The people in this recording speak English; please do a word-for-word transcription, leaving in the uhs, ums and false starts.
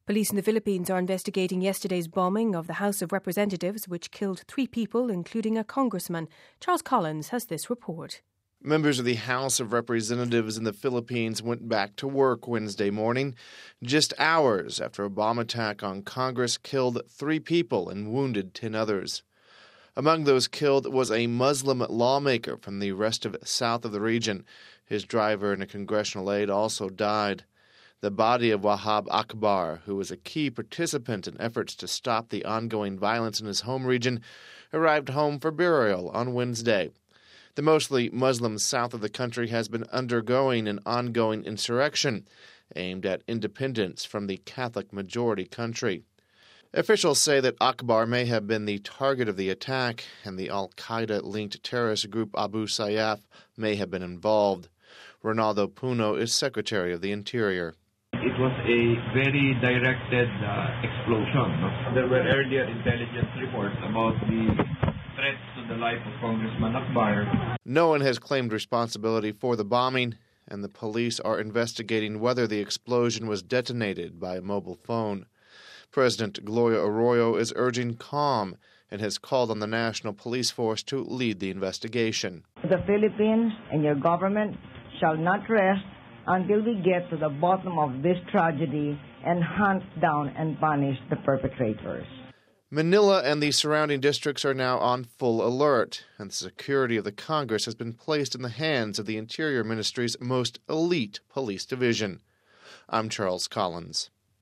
Police in the Philippines are investigating yesterday's bombing of the House of Representatives, which killed three people, including a congressman. Charles Collins has this report. Members of the House of Representatives in the Philippines went back to work Wednesday morning, just hours after a bomb attack on Congress killed three people and wounded ten others. Among those killed was a Muslim lawmaker from the rest of south of the region. His driver and a congressional aide also died. The body of Wahab Akbar, who was a key participant in efforts to stop the ongoing violence in his home region, arrived home for burial on Wednesday. The mostly Muslim south of the country has been undergoing an ongoing insurrection aimed at independence from the Catholic-majority country. Officials say that Akbar may have been the target of the attack, and the al-Qaeda-linked terrorist group Abu Sayyaf may have been involved. Ronaldo Puno is Secretary of the Interior. It was a very directed uh, explosion. No? There were earlier intelligence reports about the threats to the life of Congressman Akbar. No one has claimed responsibility for the bombing, and the police are investigating whether the explosion was detonated by a mobile phone. President Gloria Arroyo is urging calm and has called on the National Police Force to lead the investigation. The Philippines and your government shall not rest until we get to the bottom of this tragedy and hunt down and punish the perpetrators. Manila and the surrounding districts are now on full alert, and the security of the Congress has been placed in the hands of the Interior Ministry's most elite police division. I'm Charles Collins.